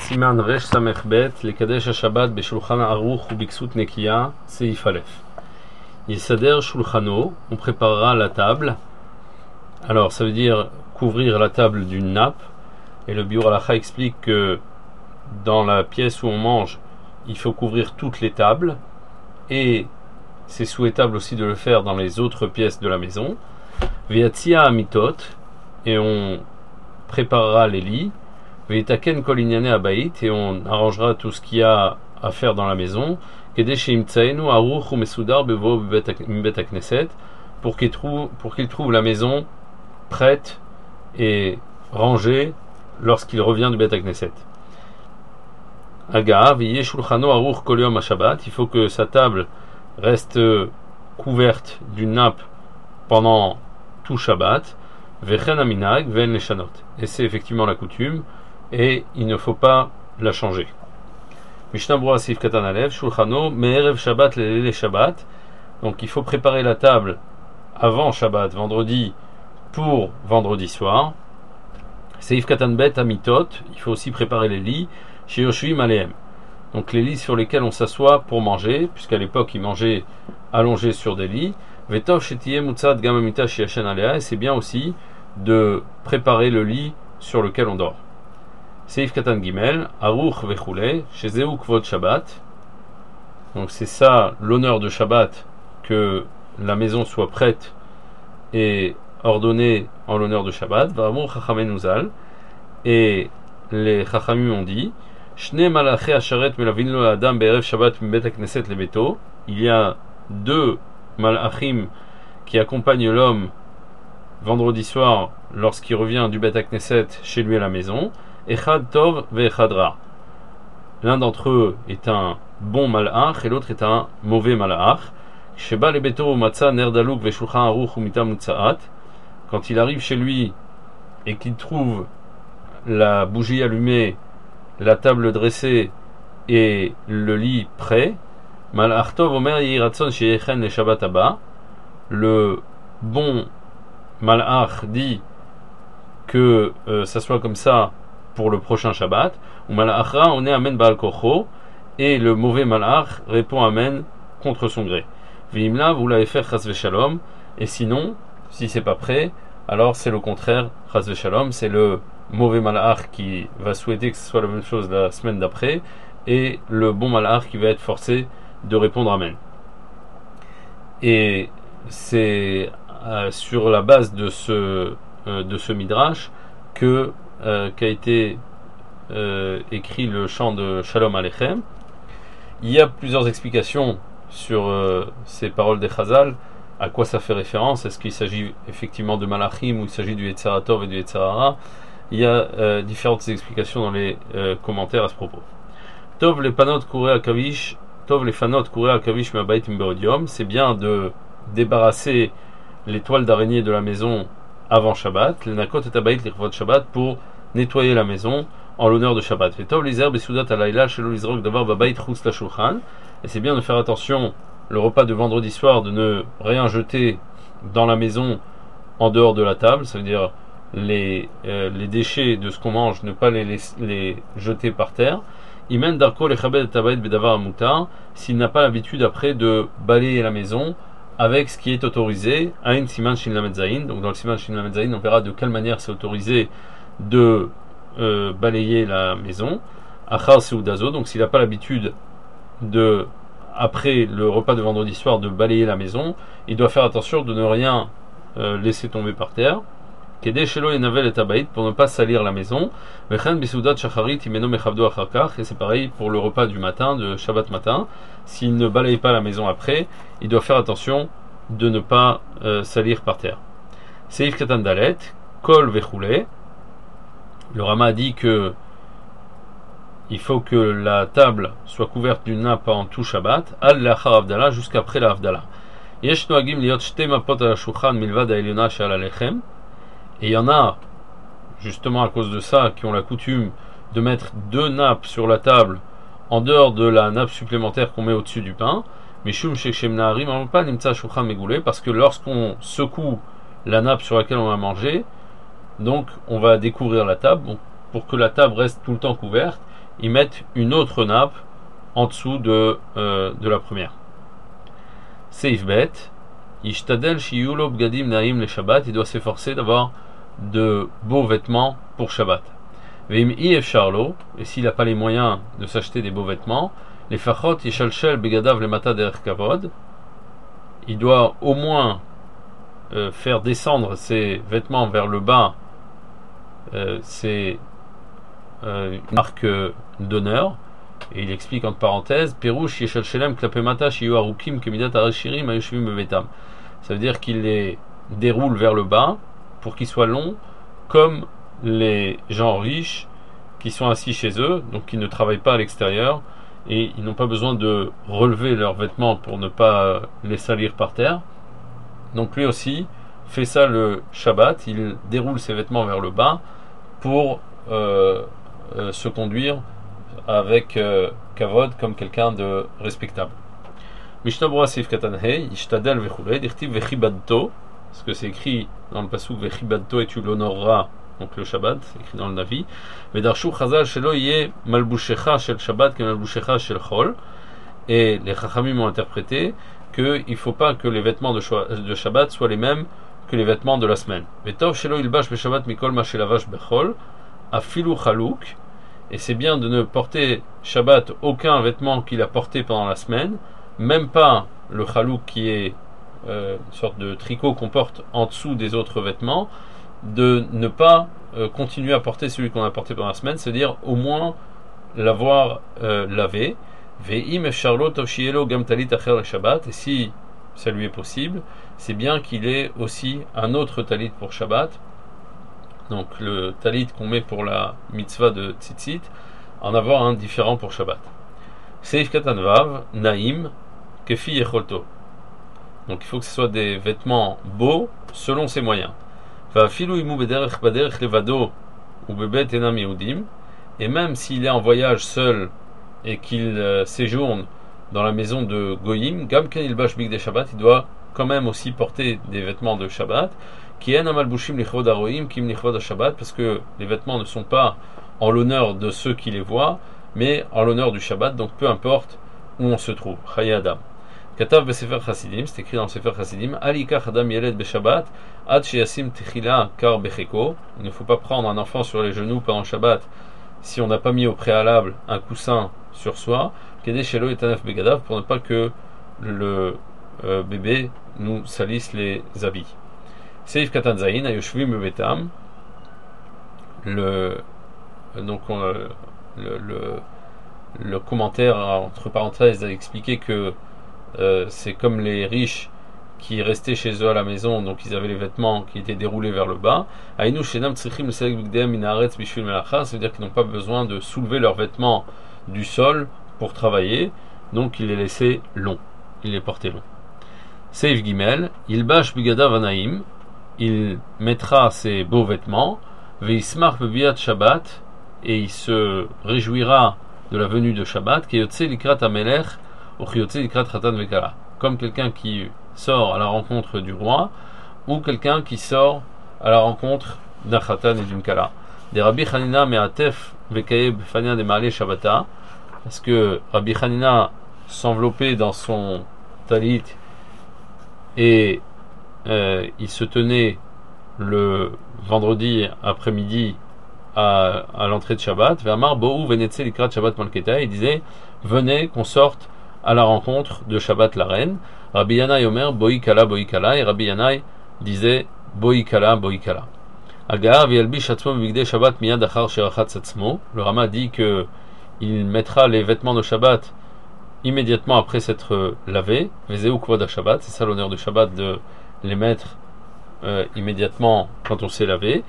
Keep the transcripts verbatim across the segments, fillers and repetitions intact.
Siman Resh Samech Bet, le Kadesh HaShabbat Beshulchan Aruch ou Biksut Nekiya, Seif Aleph. Yesader Shulchano, on préparera la table. Alors ça veut dire couvrir la table d'une nappe. Et le Biur Halacha explique que dans la pièce où on mange, il faut couvrir toutes les tables. Et c'est souhaitable aussi de le faire dans les autres pièces de la maison. Veyatzia Amitot, et on préparera les lits. Veytaken kol inyane habayit, et on arrangera tout ce qu'il y a à faire dans la maison. Kedei sheimtzaenu aruch umesudar bevo mbet hakneset, pour qu'il trouve pour qu'il trouve la maison prête et rangée lorsqu'il revient du bet hakneset. Aga v'yeh shulchano aruch kol yom hashabbat, il faut que sa table reste couverte d'une nappe pendant tout Shabbat. Vechen aminag ven leshanot, et c'est effectivement la coutume. Et il ne faut pas la changer. Mishnah Brura Sif Katan Alev, Shulchano, Me'erev Shabbat Lelele Shabbat. Donc il faut préparer la table avant Shabbat, vendredi, pour vendredi soir. Seif Katan Bet Amitot, il faut aussi préparer les lits, chez Yoshuim Aleem. Donc les lits sur lesquels on s'assoit pour manger, puisqu'à l'époque ils mangeaient allongés sur des lits. Vetov Shetiye Mutzad Gamamita Shiashen Alea, et c'est bien aussi de préparer le lit sur lequel on dort. Seif Katan Gimel, Aruch Vechule, chez Zeu Kvod Shabbat. Donc c'est ça l'honneur de Shabbat, que la maison soit prête et ordonnée en l'honneur de Shabbat. V'amur Chachamen Uzal, et les Chachamim ont dit, Shne Malaché Asharet Melavin Lo Adam Be'erev Shabbat Mbet HaKnesset Lebeto. Il y a deux Malachim qui accompagnent l'homme vendredi soir lorsqu'il revient du Bet HaKnesset chez lui à la maison. Echad Tov ve'echad Ra. L'un d'entre eux est un bon malach et l'autre est un mauvais malach. Sheba lebeto matza ner daluk ve'shulchan aruch umita mutzaat. Quand il arrive chez lui et qu'il trouve la bougie allumée, la table dressée et le lit prêt, malach tov omer yiratzon sheyechen le shabbat haba. Le bon malach dit que euh, ça soit comme ça pour le prochain Shabbat, ou malachra on est amen baal kocho, et le mauvais malach répond amen contre son gré. Vimla vous l'avez fait chas v'shalom, et sinon, si c'est pas prêt, alors c'est le contraire, chas v'shalom, c'est le mauvais malach qui va souhaiter que ce soit la même chose la semaine d'après, et le bon malach qui va être forcé de répondre amen. Et c'est euh, sur la base de ce euh, de ce midrash que Euh, qu'a été euh, écrit le chant de Shalom Aleichem. Il y a plusieurs explications sur euh, ces paroles des Chazal, à quoi ça fait référence, est-ce qu'il s'agit effectivement de Malachim ou il s'agit du Yetzer HaTov et du Yetzer Hara. Il y a euh, différentes explications dans les euh, commentaires à ce propos. Tov les panot kouré à kavish, Tov les fanot kouré à kavish mabait imbeodium, c'est bien de débarrasser les toiles d'araignée de la maison avant Shabbat, les nakot et tabaït les revot Shabbat, pour nettoyer la maison en l'honneur de Shabbat. Et c'est bien de faire attention le repas de vendredi soir, de ne rien jeter dans la maison en dehors de la table, ça veut dire les, euh, les déchets de ce qu'on mange, ne pas les, les, les jeter par terre. Imen darko lechabed tabaït bedavar amutar, s'il n'a pas l'habitude après de balayer la maison avec ce qui est autorisé, Ain Siman Shin Lamed Zayin. Donc dans le Siman Shin Lamed Zayin, on verra de quelle manière c'est autorisé de euh, balayer la maison. Achar Seudazo, donc s'il n'a pas l'habitude de, après le repas de vendredi soir, de balayer la maison, il doit faire attention de ne rien euh, laisser tomber par terre. Kedei Shelo Yenavel et Tabaït, pour ne pas salir la maison. Vechen Bisoudat Shacharit Imeno Mechavdo Acharkach, et c'est pareil pour le repas du matin, de Shabbat matin. S'il ne balaye pas la maison après, il doit faire attention de ne pas euh, salir par terre. Seif Katan Dalet, Kol Vechule. Le Rama a dit que il faut que la table soit couverte d'une nappe en tout Shabbat, Al Lachar Avdala, jusqu'après la Avdala. Yesh Noagim Liot Shte Mapot Al Shulchan Milvad Ha'elyona She'al Alechem. Et il y en a, justement à cause de ça, qui ont la coutume de mettre deux nappes sur la table en dehors de la nappe supplémentaire qu'on met au-dessus du pain. Mishum Shechem Naharim, pas Nimtza Shulchan Megoulé, parce que lorsqu'on secoue la nappe sur laquelle on va manger, donc on va découvrir la table. Donc, pour que la table reste tout le temps couverte, ils mettent une autre nappe en dessous de, euh, de la première. Seif bet, Ishtadel shiyulo bgadim naim le Shabbat, il doit s'efforcer d'avoir de beaux vêtements pour Shabbat. Veim i efsharlo, et s'il n'a pas les moyens de s'acheter des beaux vêtements, les fachot yeshalshel begadav le mata derech kavod, il doit au moins euh, faire descendre ses vêtements vers le bas, euh, c'est euh, une marque d'honneur. Et il explique entre parenthèses, Perouche yeshalshelem klapemata shiyu arukim kemidat arashirim ayushvim bevetam. Ça veut dire qu'il les déroule vers le bas pour qu'ils soient longs comme les gens riches qui sont assis chez eux, donc qui ne travaillent pas à l'extérieur et ils n'ont pas besoin de relever leurs vêtements pour ne pas les salir par terre. Donc lui aussi fait ça le Shabbat, il déroule ses vêtements vers le bas pour euh, euh, se conduire avec euh, kavod comme quelqu'un de respectable. Mishnah Berurah Seif Katan Hey, Ishtadel vechulei, dirtiv vechibadto, parce que c'est écrit dans le pasuk vechibadto et tu l'honoreras, donc le Shabbat, c'est écrit dans le Navi. Vedarshu Chazal shelo yeh malbushecha shel Shabbat ke malbushecha shel Chol, et les Chachamim ont interprété qu'il ne faut pas que les vêtements de, de Shabbat soient les mêmes que les vêtements de la semaine. Vetov shelo ilbash beshabbat mikol ma shelavash bechol, afilu chaluk. Et c'est bien de ne porter Shabbat aucun vêtement qu'il a porté pendant la semaine, même pas le chalouk qui est euh, une sorte de tricot qu'on porte en dessous des autres vêtements, de ne pas euh, continuer à porter celui qu'on a porté pendant la semaine, c'est-à-dire au moins l'avoir euh, lavé. Ve'im efsharlo tov shielo gam talit acher Shabbat, et si ça lui est possible, c'est bien qu'il ait aussi un autre talit pour Shabbat. Donc le talit qu'on met pour la mitzvah de tzitzit, en avoir un différent pour Shabbat. Seif katan vav, naim, kefi yecholto. Donc il faut que ce soit des vêtements beaux selon ses moyens. Va filu imu bederech baderech levado ou bebet enam yehudim. Et même s'il est en voyage seul et qu'il euh, séjourne dans la maison de Goyim, gam ken ilbash bigdei Shabbat, il doit quand même aussi porter des vêtements de Shabbat. Qui en amalbushim lichvod haroim kim lichvod Shabbat, parce que les vêtements ne sont pas en l'honneur de ceux qui les voient, mais en l'honneur du Shabbat, donc peu importe où on se trouve. Chaye Adam. Katav besefer Chasidim, c'est écrit dans le Sefer Chasidim, Alikach Adam yeled beshabbat, ad sheyasim techila kar becheko. Il ne faut pas prendre un enfant sur les genoux pendant le Shabbat si on n'a pas mis au préalable un coussin sur soi, kedei shelo etanef begadav, pour ne pas que le euh, bébé nous salisse les habits. Seif Katan Zayin, Ayoshvim Bebetam, le donc on, le, le, le commentaire entre parenthèses a expliqué que euh, c'est comme les riches qui restaient chez eux à la maison, donc ils avaient les vêtements qui étaient déroulés vers le bas. Aïnou Shenam Tzrichim Selek Bigdeem Minaretz Bishvil Melacha, ça veut dire qu'ils n'ont pas besoin de soulever leurs vêtements du sol pour travailler, donc il les laissait longs, il les portait longs. Seif Gimel, Ilbash Bigada Vanaim, il mettra ses beaux vêtements, veismar bebiyat Shabbat, et il se réjouira de la venue de Shabbat, kiyotze likrat amelech ou kiyotze likrat chatan vekala, comme quelqu'un qui sort à la rencontre du roi, ou quelqu'un qui sort à la rencontre d'un chatan et d'une kala. Des Rabbi Hanina me'atef vekaye b'fania de ma'ale Shabbata, parce que Rabbi Hanina s'enveloppait dans son talit et Euh, il se tenait le vendredi après-midi à, à l'entrée de Shabbat. Ve'amar bo'u venetze likrat Shabbat malketa. Il disait venez qu'on sorte à la rencontre de Shabbat la reine. Rabbi Yanai Omer boi kala boi kala, et Rabbi Yanai disait boi kala boi kala. Agav yalbish atzmo b'bigdei Shabbat miyad achar sherachatz atzmo. Le Rama dit que il mettra les vêtements de Shabbat immédiatement après s'être lavé. Vezeu kvod Shabbat, c'est ça l'honneur du Shabbat, de les mettre euh, immédiatement quand on s'est lavé.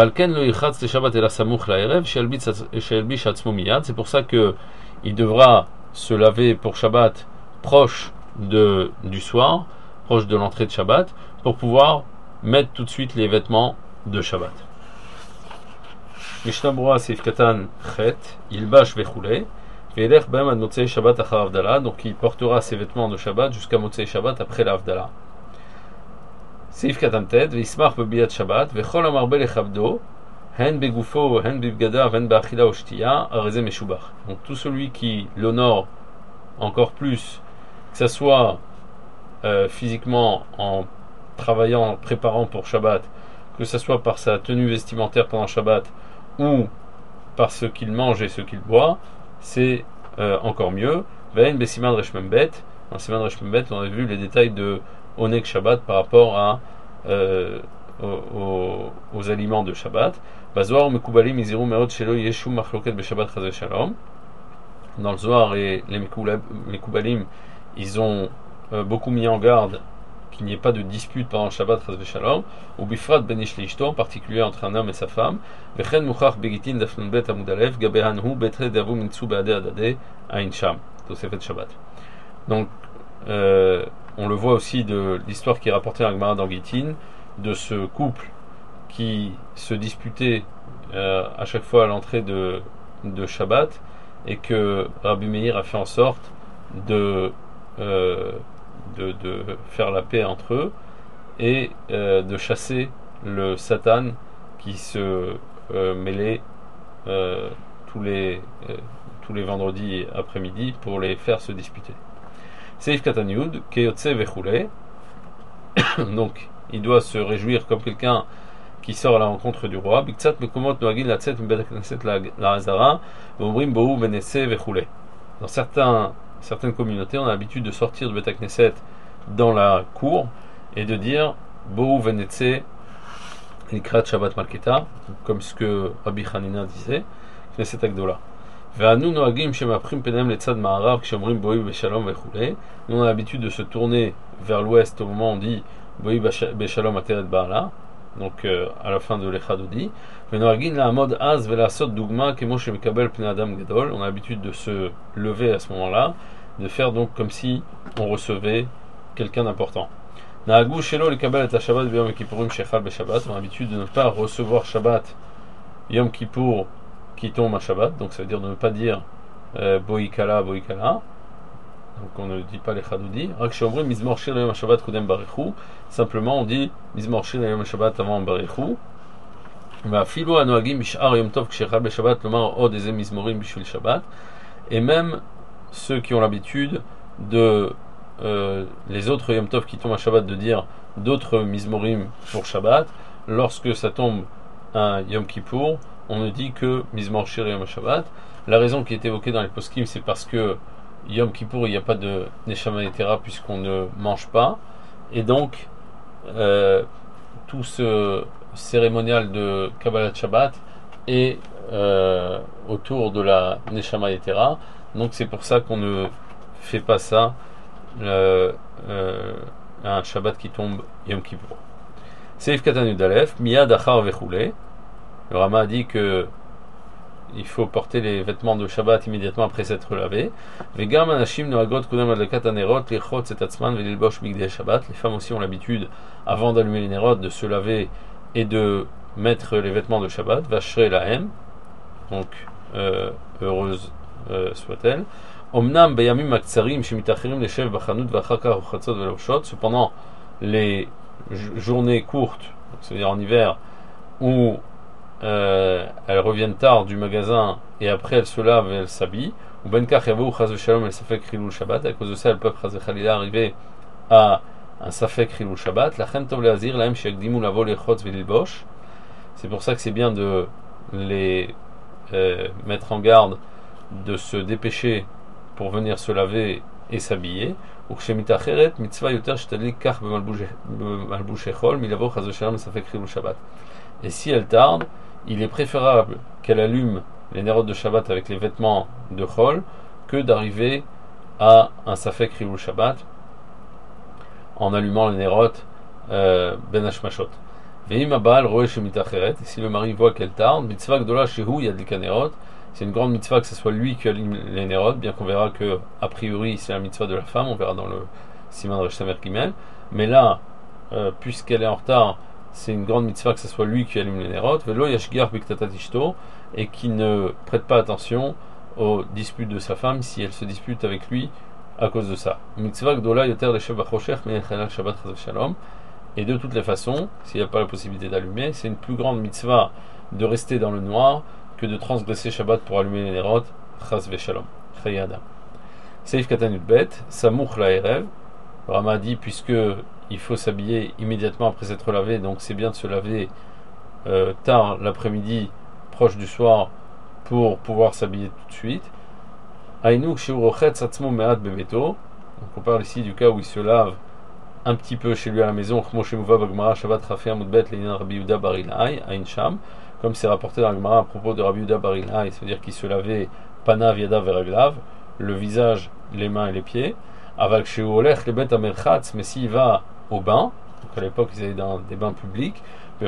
C'est pour ça que il devra se laver pour Shabbat proche de, du soir, proche de l'entrée de Shabbat, pour pouvoir mettre tout de suite les vêtements de Shabbat. Mishnah Berurah Seif Katan Chet, Ilbash vechulei, ve'elech b'hem ad motzei Shabbat achar Havdalah, donc il portera ses vêtements de Shabbat jusqu'à motzei Shabbat après la Havdalah. Seif Katan Tet, ve'ismach bebiyat Shabbat, ve'chol amarbe lechavdo, Hen begufo, hen bibgada, hen ba'achila ou shtiya, arezé meshubach. Donc tout celui qui l'honore encore plus, que ce soit euh, physiquement en travaillant, en préparant pour Shabbat, que ce soit par sa tenue vestimentaire pendant Shabbat ou par ce qu'il mange et ce qu'il boit, c'est euh, encore mieux. Ve'en besiman reshmembet. Dans siman reshmembet, on a vu les détails de Oneg Shabbat par rapport à euh, aux, aux, aux aliments de Shabbat. Bazoar mekubalim iziru meod shelo yeshu machloket beshabbat chaz shalom. Dans le Zohar et les mekubalim, ils ont euh, beaucoup mis en garde qu'il n'y ait pas de dispute pendant le Shabbat chaz shalom, ou bifrat ben ish leishto, en particulier entre un homme et sa femme. Vechen muchach begitin dafnun bet amud alev gabehanhu betre davu mintsu beade adade ain sham. Tosefet Shabbat. Donc euh, on le voit aussi de l'histoire qui est rapportée dans Gemara dans Gittin, de ce couple qui se disputait euh, à chaque fois à l'entrée de, de Shabbat, et que Rabbi Meir a fait en sorte de, euh, de, de faire la paix entre eux et euh, de chasser le Satan qui se euh, mêlait euh, tous, les, euh, tous les vendredis après-midi pour les faire se disputer. Seif Katanyud, Keyotse Vechule. Donc il doit se réjouir comme quelqu'un qui sort à la rencontre du roi. Biktsat mekomot noagin latzet mbet knesset la hazara, vomrim bohu venesse vechule. Dans certains, certaines communautés, on a l'habitude de sortir de Bet Knesset dans la cour et de dire bohu venesse likrat Shabbat Malketa, comme ce que Rabbi Hanina disait, Knesset Agdola. Ve'anu noagim shemaprim penem letzad ma'arav kshomrim bohu beshalom vechule. Nous on a l'habitude de se tourner vers l'ouest au moment où on dit bohu beshalom ateret ba'ala. Donc euh, à la fin de l'Echadodi, on a l'habitude de se lever à ce moment-là, de faire donc comme si on recevait quelqu'un d'important. On a l'habitude de ne pas recevoir Shabbat Yom Kippour qui tombe à Shabbat, donc ça veut dire de ne pas dire euh, Boikala, Boikala. Donc on ne dit pas les Chadoudi. Simplement on dit Mizmor Shir Yom Shabbat avant Barichou. Et même ceux qui ont l'habitude de euh, les autres Yom Tov qui tombent à Shabbat de dire d'autres Mizmorim pour Shabbat, lorsque ça tombe un Yom Kippour, on ne dit que Mizmor Shir Yom Shabbat. La raison qui est évoquée dans les poskim, c'est parce que Yom Kippour, il n'y a pas de Neshama Yetera puisqu'on ne mange pas, et donc euh, tout ce cérémonial de Kabbalat Shabbat est euh, autour de la Neshama Yetera, donc c'est pour ça qu'on ne fait pas ça euh, euh, un Shabbat qui tombe Yom Kippour. Seif Katanu Dalef, Miyad Achar Vechule. Le Rama a dit que il faut porter les vêtements de Shabbat immédiatement après s'être lavé. Les femmes aussi ont l'habitude, avant d'allumer les nerot, de se laver et de mettre les vêtements de Shabbat. Vachrei lahem, donc euh, heureuse euh, soit-elle. Omnam beyamim maktsarim shemitachirim leshev bachanut vachakar uchatzot veloshot. Cependant, les journées courtes, c'est-à-dire en hiver, où Euh, elles reviennent tard du magasin et après elles se lavent et elles s'habillent. Ou benkach yavou chaz v'shalom el safek rilul Shabbat. À cause de ça, elles peuvent chaz v'chalila arriver à un safek rilul Shabbat. La chen tov leazir lahem sheyakdimu lavo lechotz v'lilbosh. C'est pour ça que c'est bien de les euh, mettre en garde, de se dépêcher pour venir se laver et s'habiller. Ou kshemitakheret mitzvah yoter shtadlik kach b'malbushechol milavo chaz v'shalom el safek rilul Shabbat. Et si elle tarde, il est préférable qu'elle allume les nérotes de Shabbat avec les vêtements de Chol que d'arriver à un Safek Rilul Shabbat en allumant les nérotes euh, Ben Hashmashot. Ve'im abal roe shemitacheret. Et si le mari voit qu'elle tarde, mitzvah gdola shehu yadlika nerot. C'est une grande mitzvah que ce soit lui qui allume les nérotes, bien qu'on verra que a priori c'est la mitzvah de la femme, on verra dans le Siman Resh Samer Gimel. Mais là, euh, puisqu'elle est en retard, c'est une grande mitzvah que ce soit lui qui allume les nérotes, velo yashgiar biktatatishto, et qui ne prête pas attention aux disputes de sa femme si elle se dispute avec lui à cause de ça. Mitzvah gdola yoter leshev b'choshech me'echalal Shabbat chas v'shalom. Et de toutes les façons, s'il n'y a pas la possibilité d'allumer, c'est une plus grande mitzvah de rester dans le noir que de transgresser Shabbat pour allumer les nérotes. Chas v'shalom. Chaye Adam. Seif Katan Yudbet, Samouch Laerev. Le Rama dit, puisque il faut s'habiller immédiatement après s'être lavé, donc c'est bien de se laver euh, tard l'après-midi, proche du soir, pour pouvoir s'habiller tout de suite. Aïnouk Shiurochet Satzmo Mehat Bebeto. Donc on parle ici du cas où il se lave un petit peu chez lui à la maison, comme c'est rapporté dans la Gemara à propos de Rabbi Yehuda Bar Ilai, c'est-à-dire qu'il se lavait panav yadav veraglav, le visage, les mains et les pieds. Aval chez Olech les bêtes amerchatz, mais s'il va au bain, donc à l'époque ils allaient dans des bains publics,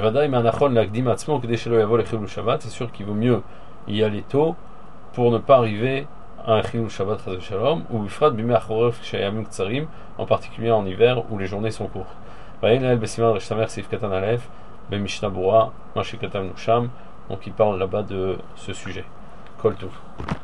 c'est sûr qu'il vaut mieux y aller tôt pour ne pas arriver à un chilul Shabbat chas v'shalom, ou ifrat bimei achoref sheyamim ktsarim, en particulier en hiver où les journées sont courtes. Va'en besiman reshtamer seif katan alef bemishnah bura, ma shekatam nusham, donc il parle là-bas de ce sujet. Kol tuv.